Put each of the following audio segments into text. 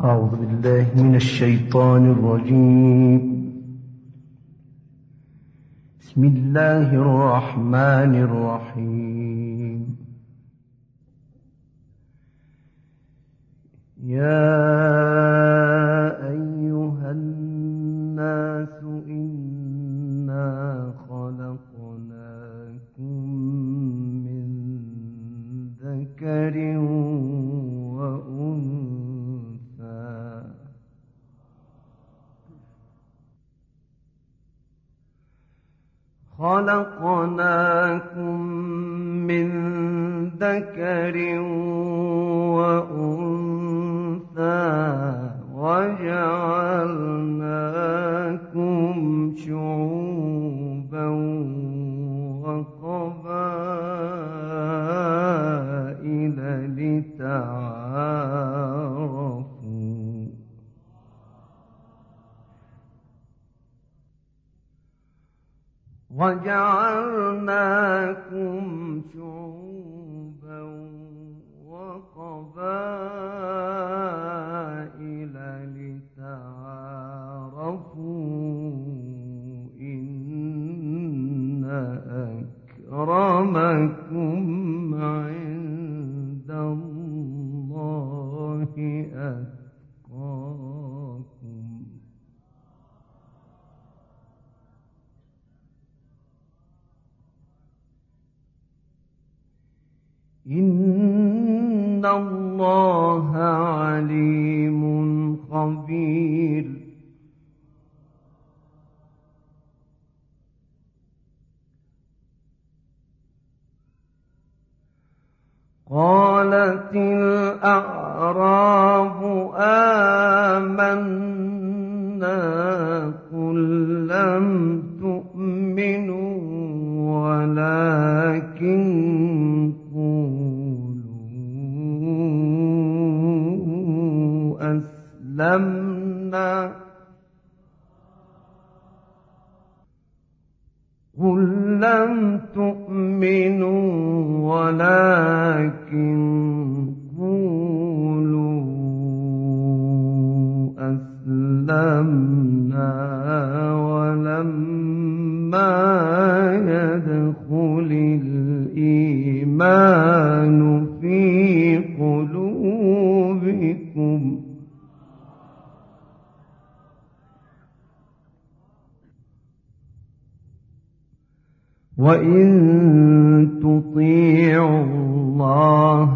أعوذ بالله من الشيطان الرجيم. بسم الله الرحمن الرحيم. يا أيها الناس إنا خلقناكم من ذكر وأنثى وجعلناكم شعوبا وقبائل لتعارفوا إن أكرمكم عند الله أتقاكم. إن الله عليم خبير. قالت الأعراب آمنا قل لم تؤمنوا ولكن قولوا أسلمنا ولما يدخل الإيمان في قلوبكم وإن تطيعوا الله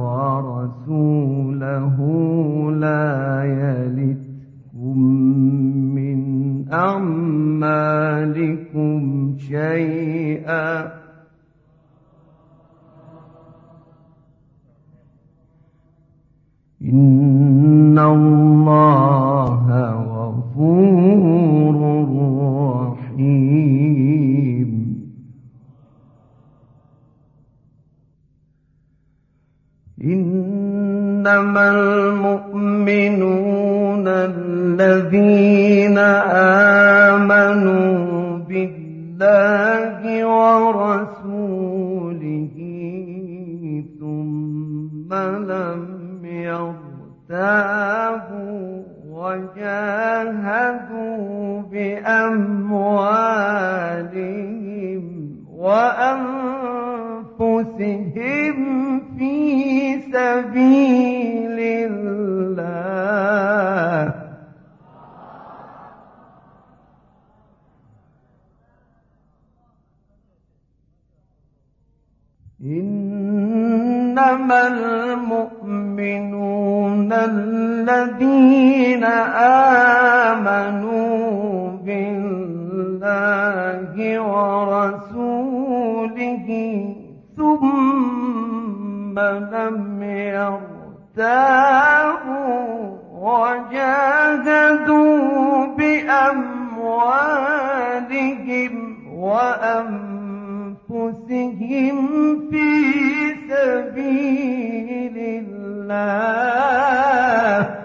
ورسوله لا يلتكم من أعمالكم شيئا إن الله غفور رحيم. إنما المؤمنون الذين آمنوا بالله ورسوله ثم لم يرتابوا وجاهدوا بأموالهم وأنفسهم في سبيل الله إنما المؤمنون الذين آمنوا بالله ورسوله ثم لم يرتابوا وجاهدوا بأموالهم وأنفسهم في سبيل الله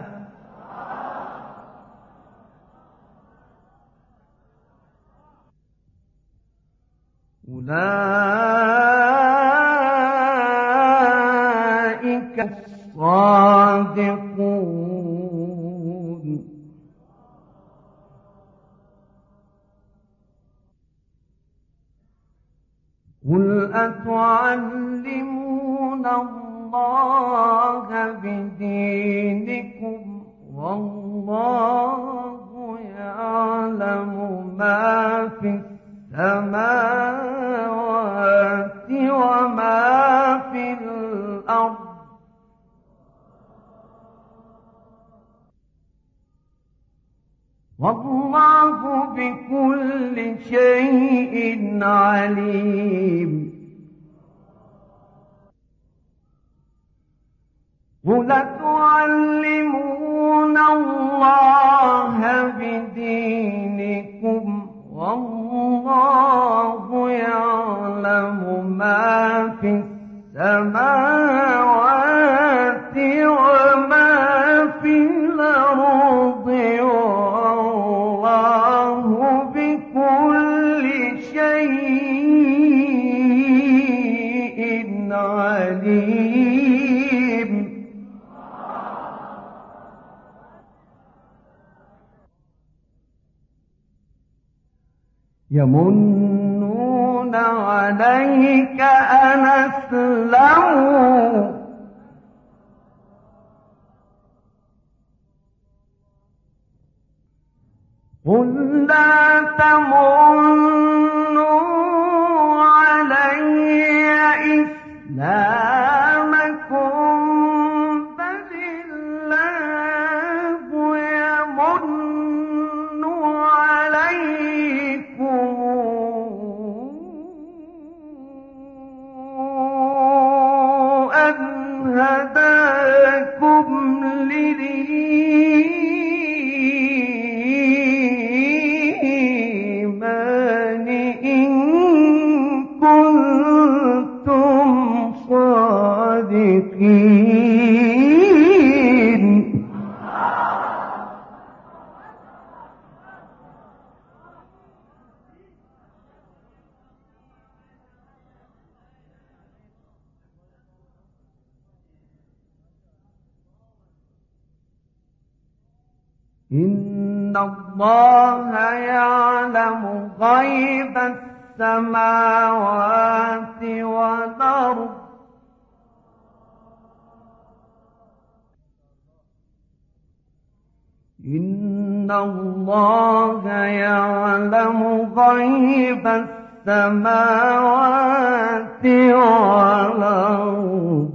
أولئك الصادقون أتعلمون الله بدينكم والله يعلم ما في السماوات وما في الأرض والله بكل شيء عليم قل تعلمون الله بدينكم والله يعلم ما في السماوات وما في الأرض والله بكل شيء عليم يمنون عليك أن أسلموا قل لا تمنوا علي إسلامكم بل الله يمن عليكم أن هداكم للإيمان إن كنتم صادقين إن الله يعلم غيب السماوات والأرض إن الله يعلم غيب السماوات والأرض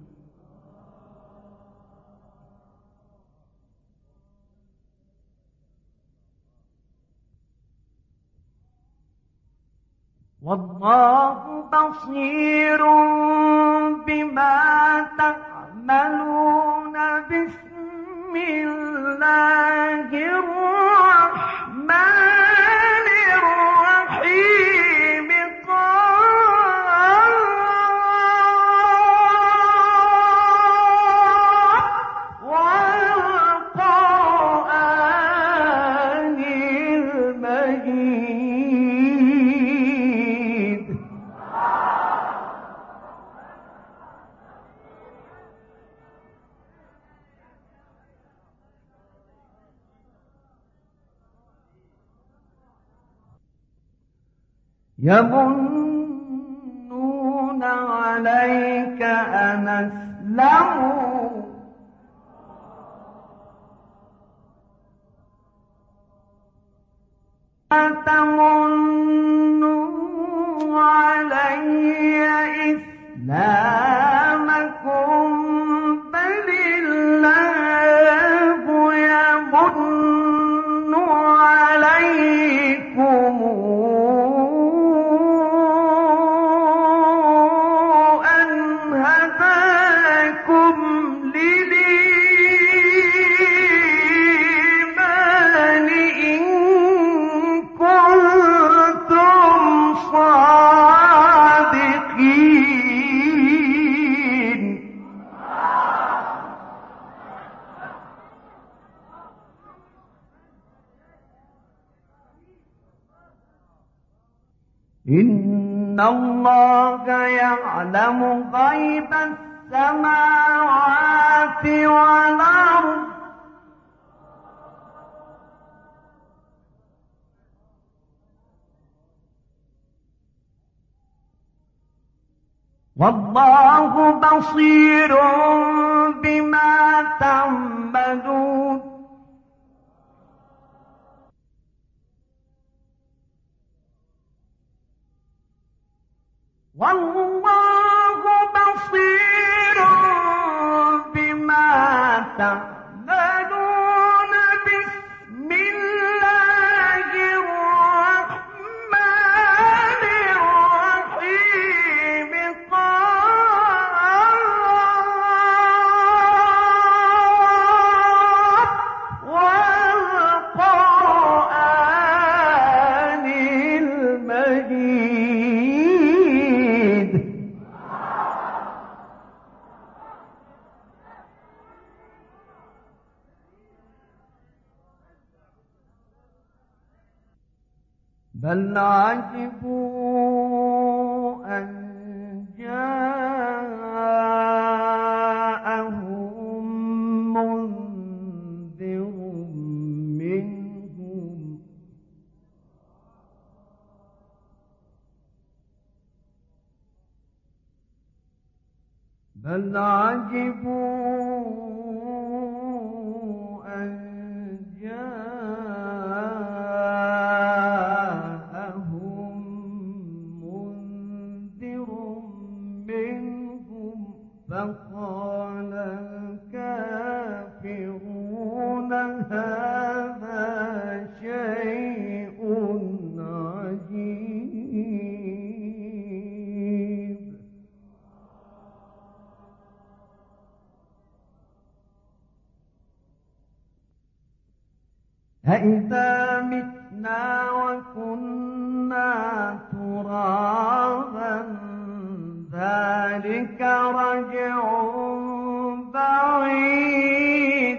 والله بصير بما تعملون بسم الله الرحمن الرحيم والقرآن المجيد يمنون عليك أن أسلموا تمنوا علي إسلامكم بل الله يمن عليكم أن هداكم للإيمان إن كنتم صادقين إن الله يعلم غيب السماوات والأرض والله بصير بما تعملون والله بصير بما تعملون بسم الله الرحمن الرحيم والقرآن المجيد بل عجبوا أن جاءهم منذر منهم بل عجبوا أن جاءهم منذر منهم فقال الكافرون هذا شيء عجيب أإذا متنا وكنا ترابا ذلك رجع بعيد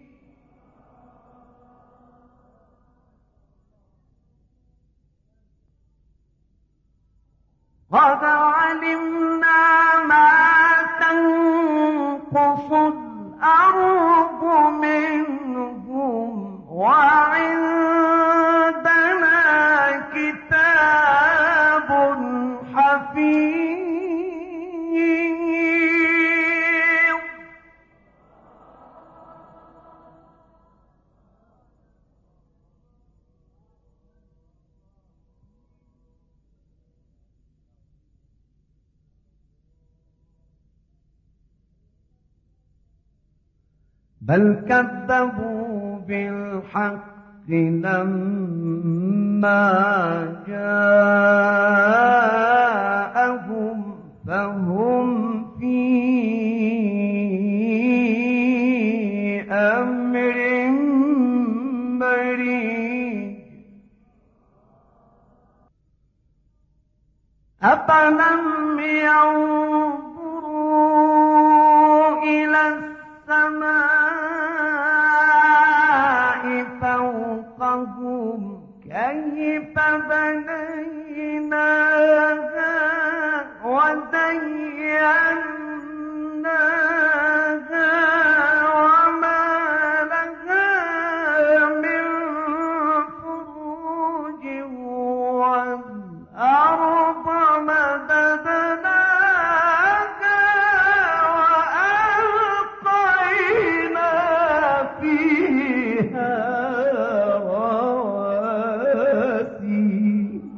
قد علمنا ما تنقص الأرض منهم وعندنا كتاب حفيظ بل كذبوا بالحق لما جاءهم فهم في أمر مريج أفلم ينظروا إلى السماء فوقهم كيف بنيناها وزيناها وما لها من فروج والأرض مددناها وألقينا فيها رواسي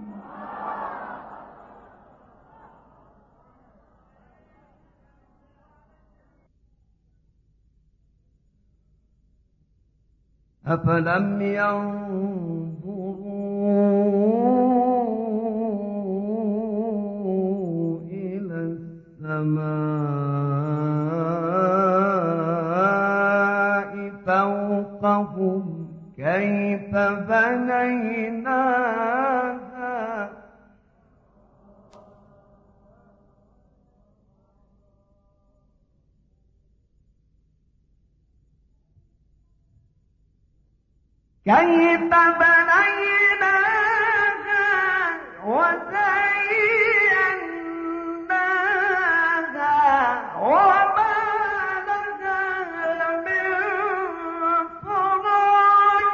أفلم ينظروا إلى السماء فوقهم كيف بنيناها كيف بنيناها وزيناها وما لها من فروج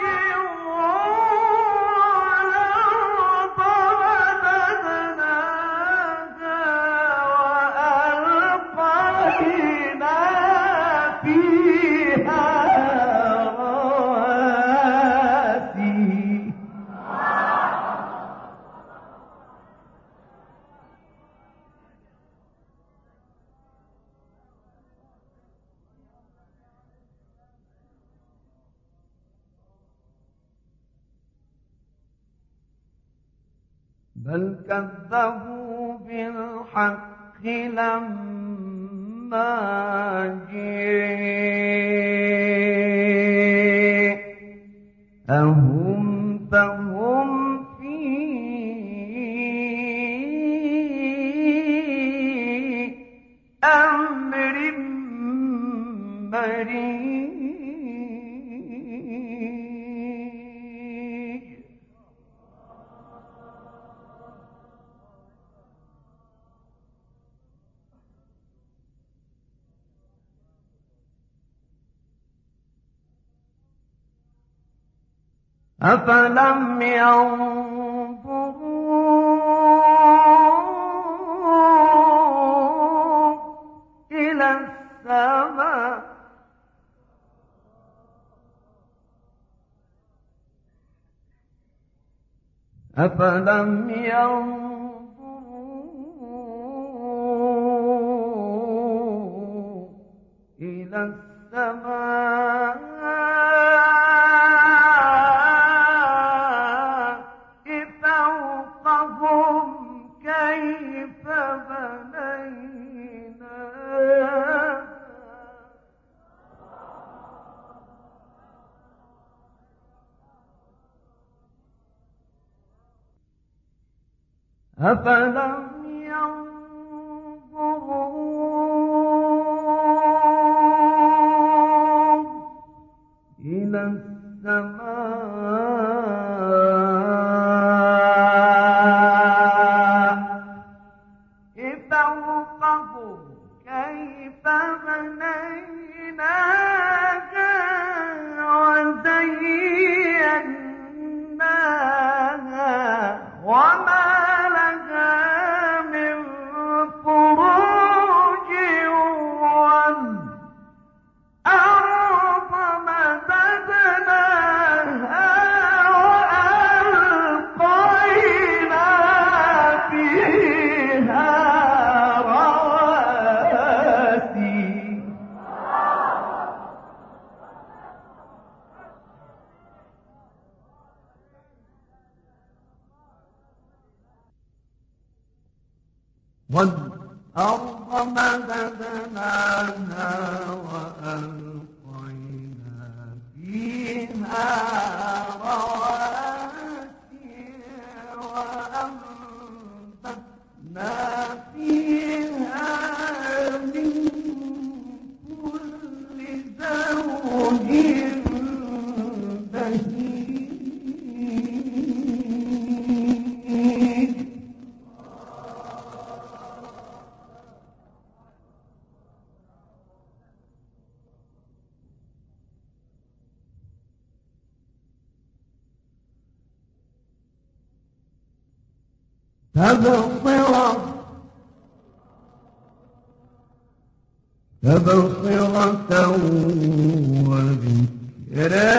والأرض مددناها بل كذبوا بالحق لما جاءهم فهم في أمر مريض. أفلم ينظروا إلى السماء أفلم ينظروا إلى السماء أفلم ينظروا إلى السماء فوقهم كيف بنيناها وزيناها وما والأرض مددناها وألقينا فيها رواسي وأنبتنا فيها من كل زوج بهيج. تبصرة وذكرى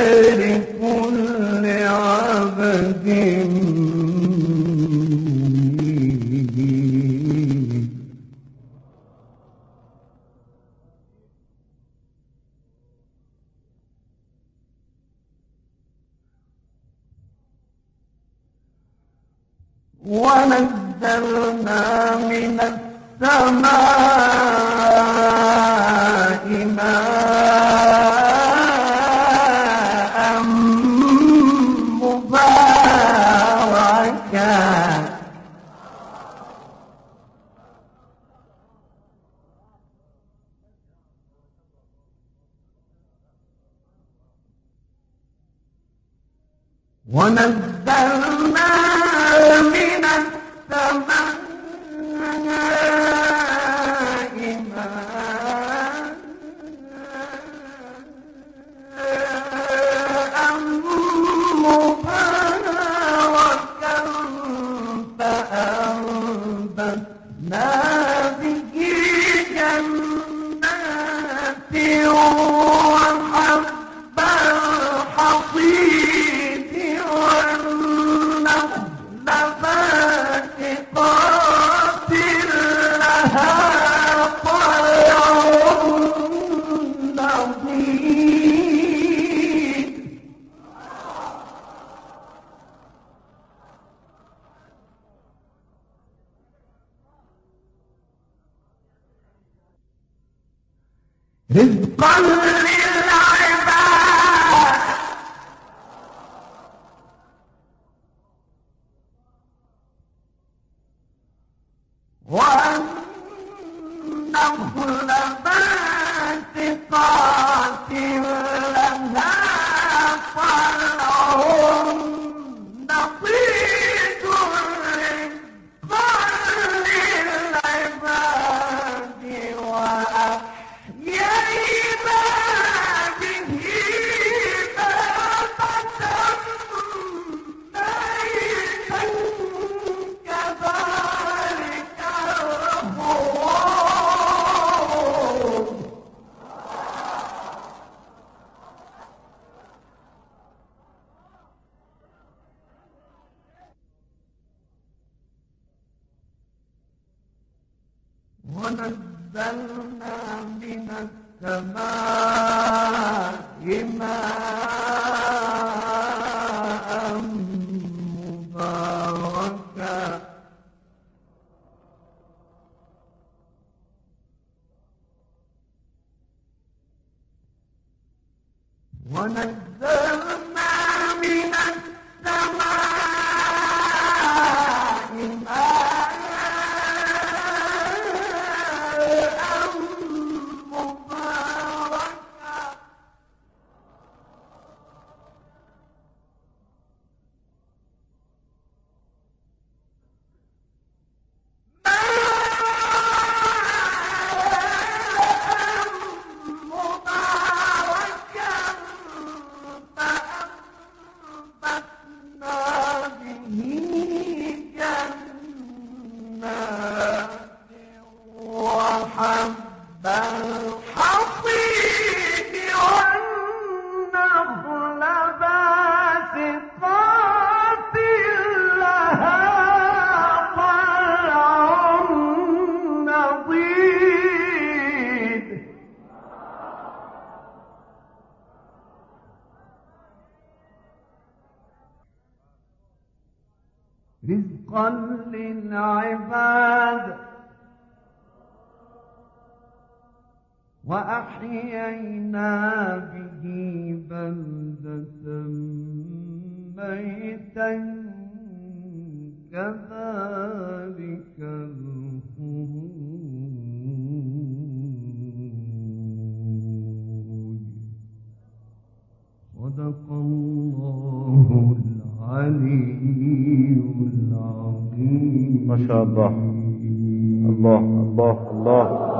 لكل عبد منيب. ونزلنا من السماء ماء مباركا ونزلنا من السماء مباركا فأنبتنا به جنات وحب الحصيد والنخل باسقات رزقا للعباد والنخل باسقات لها طلع نضيد رزقا للعباد وأحيينا به بلدة ميتا كذلك الخروج ونزلنا من السماء ماء مباركا ونزلنا من السماء ماء مباركا فأنبتنا به جنات وحب الحصيد والنخل باسقات لها طلع نضيد رزقا للعباد وأحيينا به بلدة ميتا كذلك الخروج صدق الله العلي العظيم. ما شاء الله. الله الله الله.